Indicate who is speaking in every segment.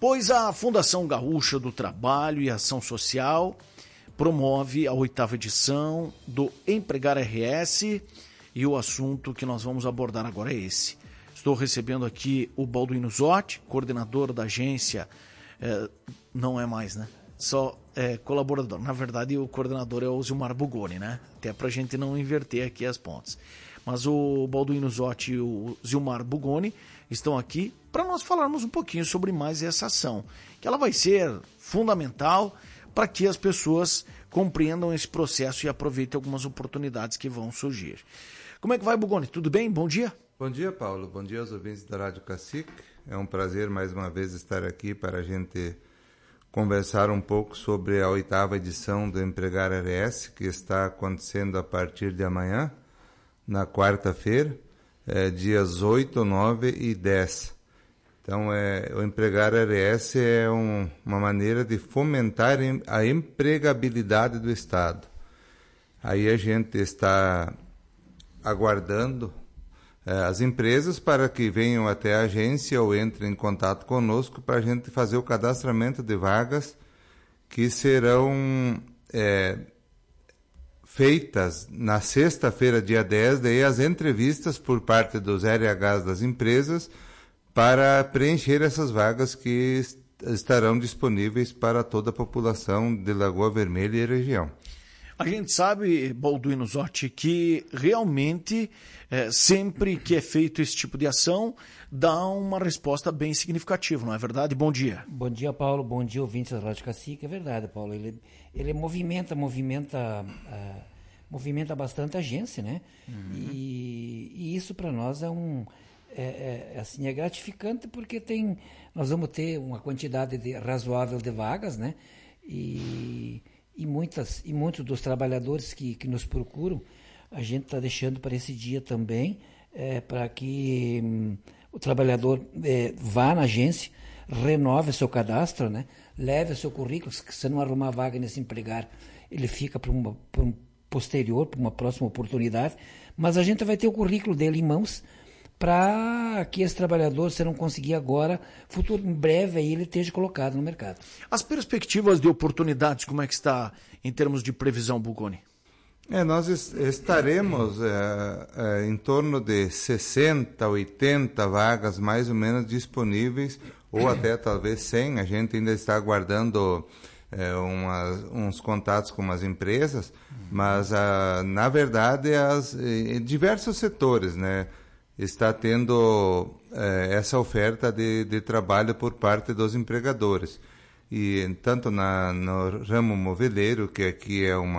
Speaker 1: Pois a Fundação Gaúcha do Trabalho e Ação Social promove a 8ª edição do Empregar RS e o assunto que nós vamos abordar agora é esse. Estou recebendo aqui o Balduino Zotti, coordenador da agência, não é mais, né? Só colaborador. Na verdade, o coordenador é o Zilmar Bugoni, né? Até pra gente não inverter aqui as pontas. Mas o Balduino Zotti e o Zilmar Bugoni estão aqui para nós falarmos um pouquinho sobre mais essa ação, que ela vai ser fundamental para que as pessoas compreendam esse processo e aproveitem algumas oportunidades que vão surgir. Como é que vai, Bugoni? Tudo bem? Bom dia.
Speaker 2: Bom dia, Paulo. Bom dia aos ouvintes da Rádio Cacique. É um prazer mais uma vez estar aqui para a gente conversar um pouco sobre a 8ª edição do Empregar RS, que está acontecendo a partir de amanhã, na quarta-feira, dias 8, 9 e 10. Então, o Empregar RS é uma maneira de fomentar a empregabilidade do Estado. Aí a gente está aguardando as empresas para que venham até a agência ou entrem em contato conosco para a gente fazer o cadastramento de vagas que serão feitas na sexta-feira, dia 10, daí as entrevistas por parte dos RHs das empresas para preencher essas vagas que estarão disponíveis para toda a população de Lagoa Vermelha e região.
Speaker 1: A gente sabe, Balduino Zotti, que realmente sempre que é feito esse tipo de ação, dá uma resposta bem significativa, não é verdade? Bom dia.
Speaker 3: Bom dia, Paulo. Bom dia, ouvintes da Rádio Cacique. É verdade, Paulo. Ele movimenta bastante a agência, né? Uhum. E isso para nós é gratificante porque nós vamos ter uma quantidade razoável de vagas, né? E muitos dos trabalhadores que nos procuram, a gente está deixando para esse dia também, para que o trabalhador vá na agência, renove seu cadastro, né? Leve o seu currículo, se não arrumar vaga nesse empregar, ele fica para um posterior, para uma próxima oportunidade, mas a gente vai ter o currículo dele em mãos para que esse trabalhador, se não conseguir agora, em breve aí ele esteja colocado no mercado.
Speaker 1: As perspectivas de oportunidades, como é que está em termos de previsão, Bugoni?
Speaker 2: Nós estaremos em torno de 60, 80 vagas mais ou menos disponíveis, ou até talvez 100. A gente ainda está aguardando uns contatos com as empresas, mas na verdade diversos setores, né? Está tendo essa oferta de trabalho por parte dos empregadores. E tanto no ramo moveleiro, que aqui é um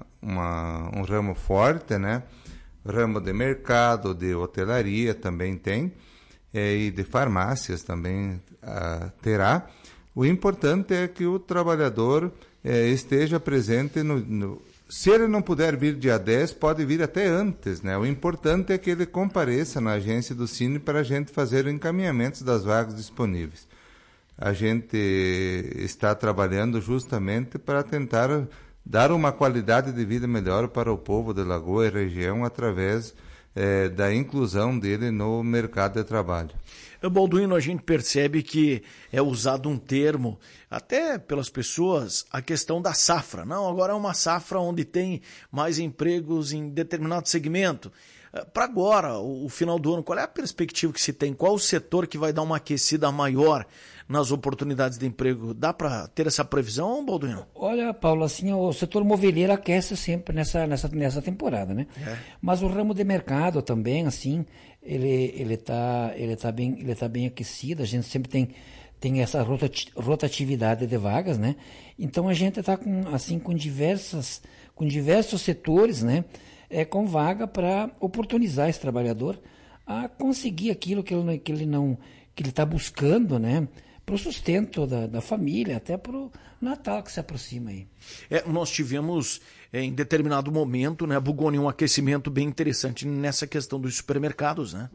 Speaker 2: ramo forte, né? Ramo de mercado, de hotelaria também tem, e de farmácias também terá. O importante é que o trabalhador esteja presente se ele não puder vir dia 10, pode vir até antes, né? O importante é que ele compareça na agência do Cine para a gente fazer o encaminhamento das vagas disponíveis. A gente está trabalhando justamente para tentar dar uma qualidade de vida melhor para o povo de Lagoa e região através da inclusão dele no mercado de trabalho.
Speaker 1: Balduino, a gente percebe que é usado um termo, até pelas pessoas, a questão da safra. Não, agora é uma safra onde tem mais empregos em determinado segmento. Para agora, o final do ano, qual é a perspectiva que se tem? Qual o setor que vai dar uma aquecida maior nas oportunidades de emprego? Dá para ter essa previsão, Balduino?
Speaker 3: Olha, Paulo, assim, o setor moveleiro aquece sempre nessa temporada, né? Mas o ramo de mercado também, assim, ele tá bem aquecido. A gente sempre tem essa rotatividade de vagas, né? Então a gente está com diversos setores, né? Com vaga para oportunizar esse trabalhador a conseguir aquilo que ele está buscando, né? Para o sustento da família, até para o Natal que se aproxima aí.
Speaker 1: Nós tivemos, em determinado momento, né, Bugoni, um aquecimento bem interessante nessa questão dos supermercados, né?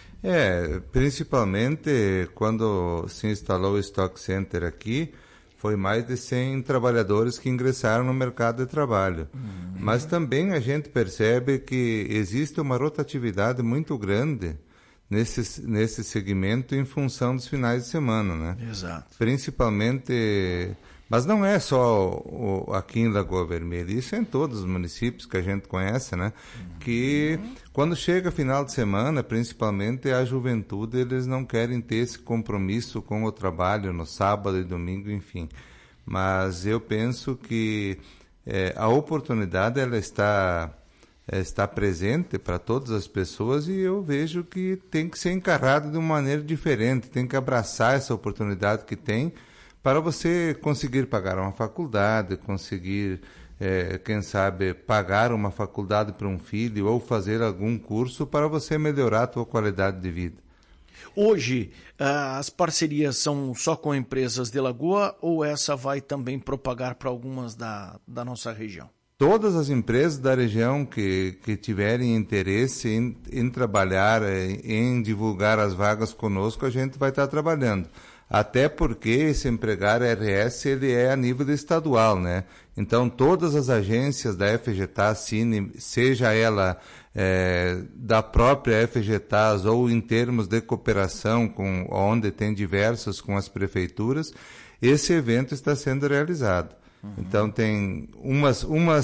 Speaker 2: Principalmente quando se instalou o Stock Center aqui, foi mais de 100 trabalhadores que ingressaram no mercado de trabalho. Mas também a gente percebe que existe uma rotatividade muito grande nesse segmento em função dos finais de semana, né?
Speaker 1: Exato.
Speaker 2: Principalmente, mas não é só aqui em Lagoa Vermelha, isso é em todos os municípios que a gente conhece, né? Que quando chega final de semana, principalmente a juventude, eles não querem ter esse compromisso com o trabalho no sábado e domingo, enfim. Mas eu penso que a oportunidade ela está presente para todas as pessoas e eu vejo que tem que ser encarado de uma maneira diferente, tem que abraçar essa oportunidade que tem para você conseguir pagar uma faculdade, conseguir, quem sabe, pagar uma faculdade para um filho ou fazer algum curso para você melhorar a sua qualidade de vida.
Speaker 1: Hoje, as parcerias são só com empresas de Lagoa ou essa vai também propagar para algumas da nossa região?
Speaker 2: Todas as empresas da região que tiverem interesse em trabalhar, em divulgar as vagas conosco, a gente vai estar trabalhando. Até porque esse Empregar RS ele é a nível estadual, né? Então, todas as agências da FGTAS, seja ela da própria FGTAS ou em termos de cooperação, onde tem diversos com as prefeituras, esse evento está sendo realizado. Então tem umas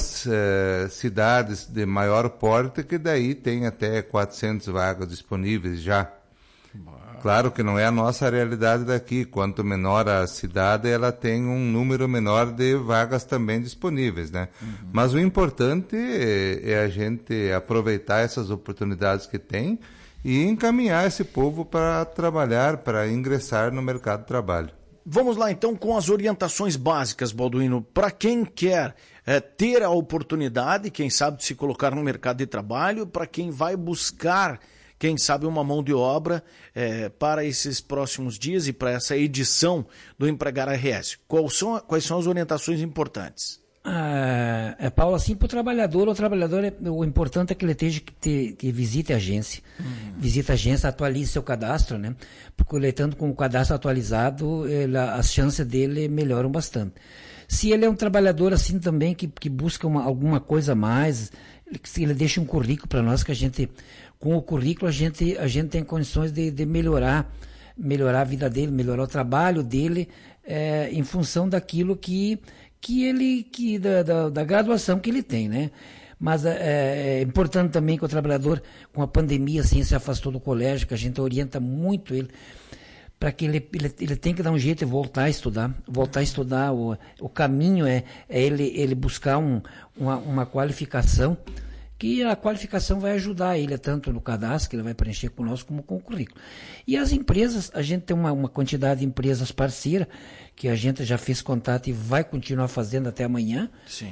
Speaker 2: cidades de maior porte que daí tem até 400 vagas disponíveis já. Claro que não é a nossa realidade daqui. Quanto menor a cidade, ela tem um número menor de vagas também disponíveis, né? Mas o importante é a gente aproveitar essas oportunidades que tem e encaminhar esse povo para trabalhar, para ingressar no mercado de trabalho.
Speaker 1: Vamos lá então com as orientações básicas, Balduino, para quem quer ter a oportunidade, quem sabe, de se colocar no mercado de trabalho, para quem vai buscar, quem sabe, uma mão de obra para esses próximos dias e para essa edição do Empregar RS. Quais são as orientações importantes?
Speaker 3: Paulo, assim, para o trabalhador, o importante é que ele esteja que visite a agência. Visite a agência, atualize seu cadastro, né? Porque ele estando com o cadastro atualizado, as chances dele melhoram bastante. Se ele é um trabalhador assim também, que busca alguma coisa a mais, ele deixa um currículo para nós, que a gente, com o currículo, a gente tem condições de melhorar a vida dele, melhorar o trabalho dele, em função daquilo da graduação que ele tem, né? Mas é importante também que o trabalhador, com a pandemia, assim, se afastou do colégio, que a gente orienta muito ele, para que ele tem que dar um jeito de voltar a estudar. O caminho é ele buscar uma qualificação, que a qualificação vai ajudar ele, tanto no cadastro, que ele vai preencher conosco, como com o currículo. E as empresas, a gente tem uma quantidade de empresas parceiras, que a gente já fez contato e vai continuar fazendo até amanhã.
Speaker 1: Sim.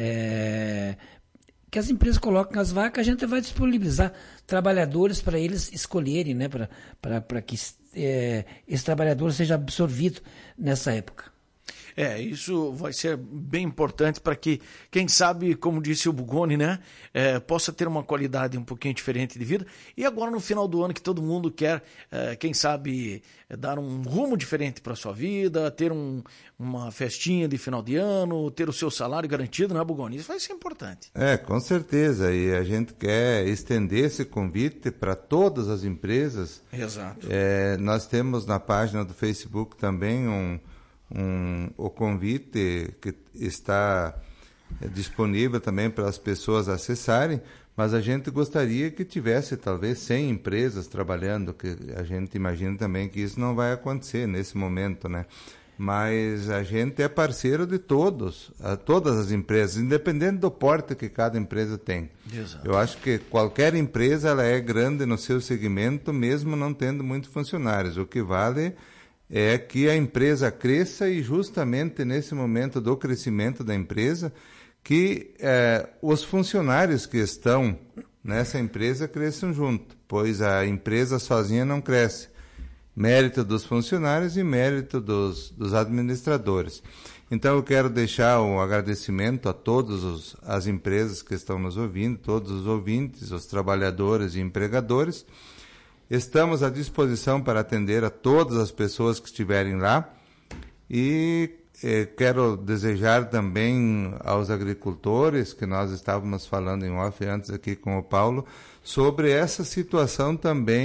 Speaker 3: Que as empresas colocam as vagas, a gente vai disponibilizar trabalhadores para eles escolherem, né, para que esse trabalhador seja absorvido nessa época.
Speaker 1: Isso vai ser bem importante para que, quem sabe, como disse o Bugoni, né, possa ter uma qualidade um pouquinho diferente de vida. E agora, no final do ano, que todo mundo quer, quem sabe, dar um rumo diferente para a sua vida, ter uma festinha de final de ano, ter o seu salário garantido, né, Bugoni? Isso vai ser importante.
Speaker 2: Com certeza. E a gente quer estender esse convite para todas as empresas.
Speaker 1: Exato.
Speaker 2: Nós temos na página do Facebook também o convite que está disponível também para as pessoas acessarem, mas a gente gostaria que tivesse talvez 100 empresas trabalhando, que a gente imagina também que isso não vai acontecer nesse momento, né? Mas a gente é parceiro de todas as empresas, independente do porte que cada empresa tem.
Speaker 1: Exato.
Speaker 2: Eu acho que qualquer empresa ela é grande no seu segmento, mesmo não tendo muitos funcionários. O que vale é que a empresa cresça e justamente nesse momento do crescimento da empresa que os funcionários que estão nessa empresa cresçam junto, pois a empresa sozinha não cresce. Mérito dos funcionários e mérito dos administradores. Então eu quero deixar um agradecimento a todas as empresas que estão nos ouvindo, todos os ouvintes, os trabalhadores e empregadores. Estamos à disposição para atender a todas as pessoas que estiverem lá e quero desejar também aos agricultores, que nós estávamos falando em off antes aqui com o Paulo, sobre essa situação também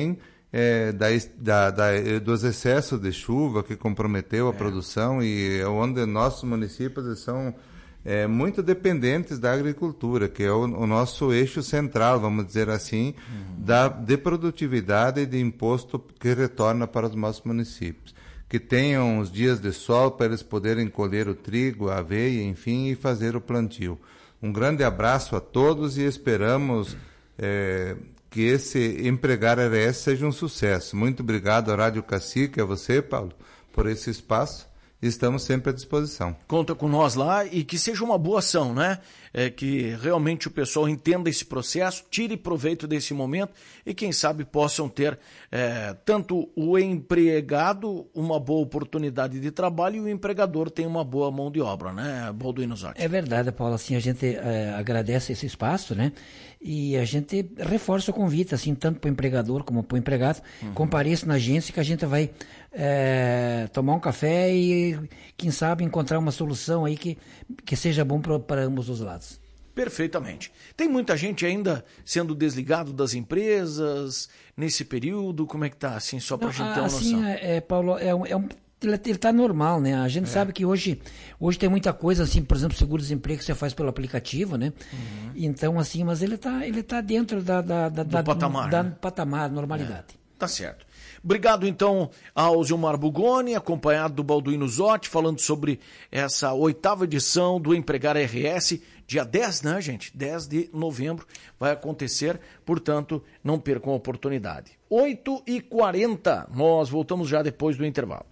Speaker 2: dos excessos de chuva que comprometeu a produção, e onde nossos municípios são muito dependentes da agricultura, que é o nosso eixo central, vamos dizer assim, de produtividade e de imposto que retorna para os nossos municípios. Que tenham os dias de sol para eles poderem colher o trigo, a aveia, enfim, e fazer o plantio. Um grande abraço a todos e esperamos que esse Empregar RS seja um sucesso. Muito obrigado à Rádio Cacique, a você, Paulo, por esse espaço. Estamos sempre à disposição.
Speaker 1: Conta com nós lá e que seja uma boa ação, né? Que realmente o pessoal entenda esse processo, tire proveito desse momento e quem sabe possam ter tanto o empregado uma boa oportunidade de trabalho e o empregador tem uma boa mão de obra, né, Balduino Zotti?
Speaker 3: É verdade, Paulo, assim, a gente agradece esse espaço, né? E a gente reforça o convite, assim, tanto para o empregador como para o empregado. Compareça na agência que a gente vai tomar um café e, quem sabe, encontrar uma solução aí que seja bom para ambos os lados.
Speaker 1: Perfeitamente. Tem muita gente ainda sendo desligado das empresas nesse período? Como é que está, assim, só para a gente ter uma noção?
Speaker 3: Paulo, ele está normal, né? A gente sabe que hoje tem muita coisa, assim, por exemplo, seguro-desemprego que você faz pelo aplicativo, né? Então, assim, mas ele tá dentro do patamar, normalidade.
Speaker 1: Tá certo. Obrigado, então, ao Zilmar Bugoni, acompanhado do Balduino Zotti, falando sobre essa 8ª edição do Empregar RS, dia 10, né, gente? 10 de novembro vai acontecer, portanto, não percam a oportunidade. 8h40, nós voltamos já depois do intervalo.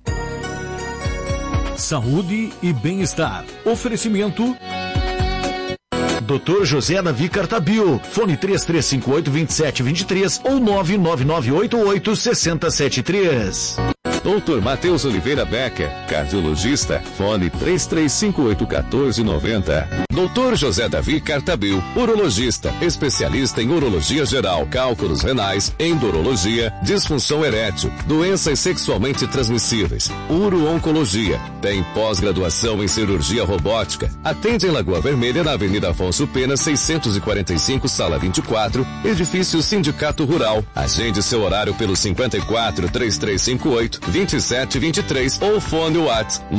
Speaker 4: Saúde e bem-estar. Oferecimento Dr. José Davi Cartabio, fone 3358-2723 ou 99988-6073.
Speaker 5: Dr. Matheus Oliveira Becker, cardiologista, fone 3358-1490. Dr. José Davi Cartabio, urologista, especialista em urologia geral, cálculos renais, endurologia, disfunção erétil, doenças sexualmente transmissíveis, uro-oncologia. Tem pós-graduação em cirurgia robótica. Atende em Lagoa Vermelha, na Avenida Afonso Pena, 645, sala 24, edifício Sindicato Rural. Agende seu horário pelo 54-3358-2723 ou fone WhatsApp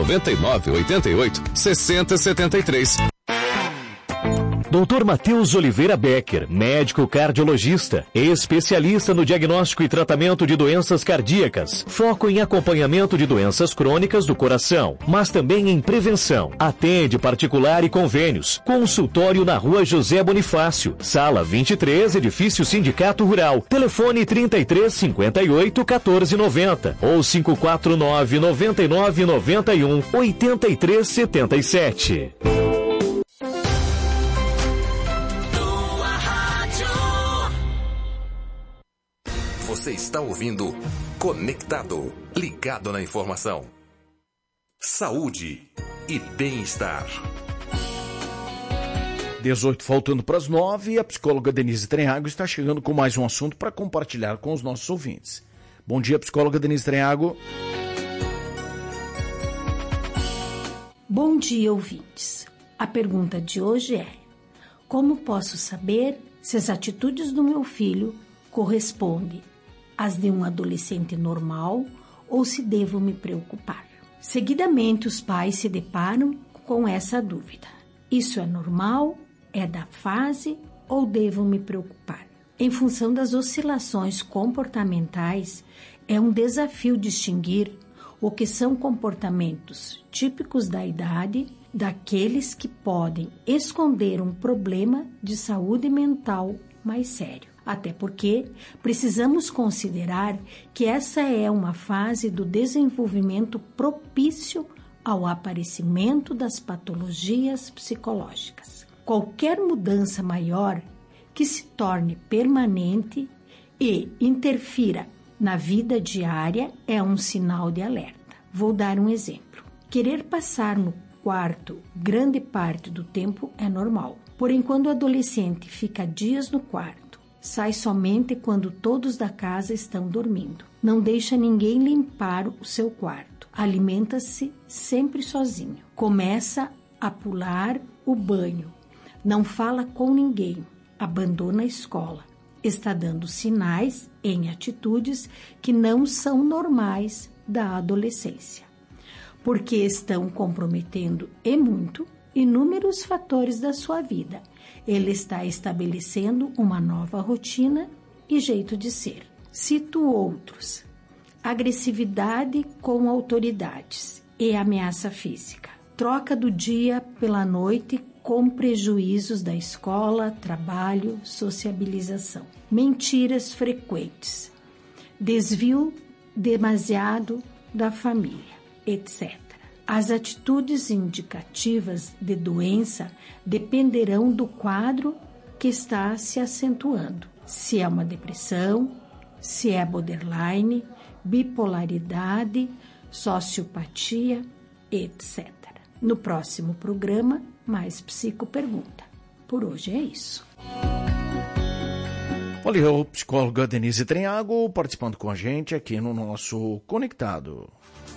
Speaker 5: 999-88-6073.
Speaker 4: Dr. Matheus Oliveira Becker, médico cardiologista, especialista no diagnóstico e tratamento de doenças cardíacas, foco em acompanhamento de doenças crônicas do coração, mas também em prevenção. Atende particular e convênios. Consultório na Rua José Bonifácio, sala 23, edifício Sindicato Rural. Telefone 3358-1490 ou 549-9991-8377.
Speaker 6: Você está ouvindo Conectado, ligado na informação. Saúde e bem-estar.
Speaker 1: 18 faltando para as 9 e a psicóloga Denise Trenhago está chegando com mais um assunto para compartilhar com os nossos ouvintes. Bom dia, psicóloga Denise Trenhago.
Speaker 7: Bom dia, ouvintes. A pergunta de hoje é: como posso saber se as atitudes do meu filho correspondem às de um adolescente normal ou se devo me preocupar? Seguidamente, os pais se deparam com essa dúvida. Isso é normal? É da fase ou devo me preocupar? Em função das oscilações comportamentais, é um desafio distinguir o que são comportamentos típicos da idade daqueles que podem esconder um problema de saúde mental mais sério. Até porque precisamos considerar que essa é uma fase do desenvolvimento propício ao aparecimento das patologias psicológicas. Qualquer mudança maior que se torne permanente e interfira na vida diária é um sinal de alerta. Vou dar um exemplo. Querer passar no quarto grande parte do tempo é normal. Porém, quando o adolescente fica dias no quarto, sai somente quando todos da casa estão dormindo. Não deixa ninguém limpar o seu quarto. Alimenta-se sempre sozinho. Começa a pular o banho. Não fala com ninguém. Abandona a escola. está dando sinais em atitudes que não são normais da adolescência, porque estão comprometendo e muito inúmeros fatores da sua vida. Ele está estabelecendo uma nova rotina e jeito de ser. Cito outros: agressividade com autoridades e ameaça física, troca do dia pela noite com prejuízos da escola, trabalho, sociabilização, mentiras frequentes, desvio demasiado da família, etc. As atitudes indicativas de doença dependerão do quadro que está se acentuando. Se é uma depressão, se é borderline, bipolaridade, sociopatia, etc. No próximo programa, mais Psicopergunta. Por hoje é isso.
Speaker 1: Olha, o psicóloga Denise Trenhago participando com a gente aqui no nosso Conectado.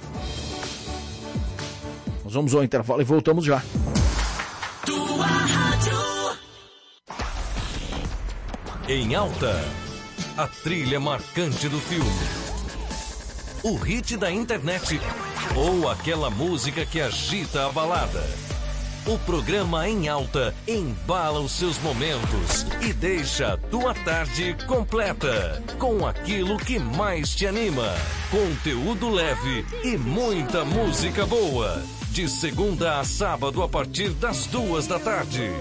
Speaker 1: Nós vamos ao intervalo e voltamos já.
Speaker 6: Tua rádio. Em alta, a trilha marcante do filme. O hit da internet ou aquela música que agita a balada. O programa Em Alta embala os seus momentos e deixa a tua tarde completa com aquilo que mais te anima. Conteúdo leve e muita música boa. De segunda a sábado a partir das 14h.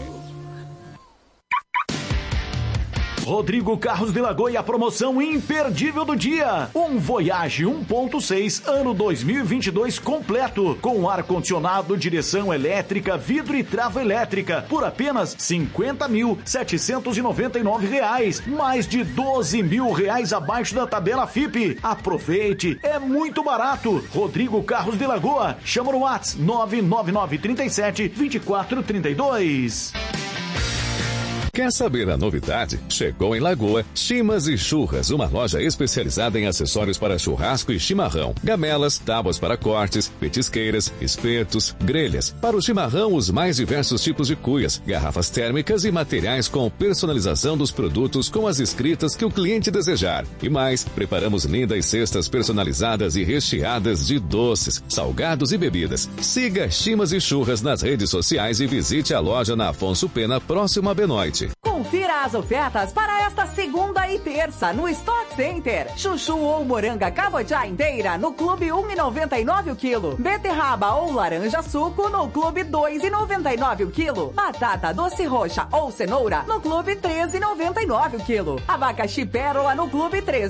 Speaker 1: Rodrigo Carros de Lagoa e a promoção imperdível do dia. Um Voyage 1.6 ano 2022 completo, com ar-condicionado, direção elétrica, vidro e trava elétrica, por apenas R$ 50.799. Mais de R$ 12.000 abaixo da tabela FIPE. Aproveite, é muito barato. Rodrigo Carros de Lagoa, chama no WhatsApp 99937-2432.
Speaker 5: Quer saber a novidade? Chegou em Lagoa Chimas e Churras, uma loja especializada em acessórios para churrasco e chimarrão. Gamelas, tábuas para cortes, petisqueiras, espetos, grelhas. Para o chimarrão, os mais diversos tipos de cuias, garrafas térmicas e materiais com personalização dos produtos com as escritas que o cliente desejar. E mais, preparamos lindas cestas personalizadas e recheadas de doces, salgados e bebidas. Siga Chimas e Churras nas redes sociais e visite a loja na Afonso Pena, próximo a Benoite.
Speaker 8: Confira as ofertas para esta segunda e terça no Stock Center. Chuchu ou moranga cabotiá inteira no Clube 1,99 o quilo. Beterraba ou laranja suco no Clube 2,99 o quilo. Batata doce roxa ou cenoura no Clube 13,99 o quilo. Abacaxi pérola no Clube 13.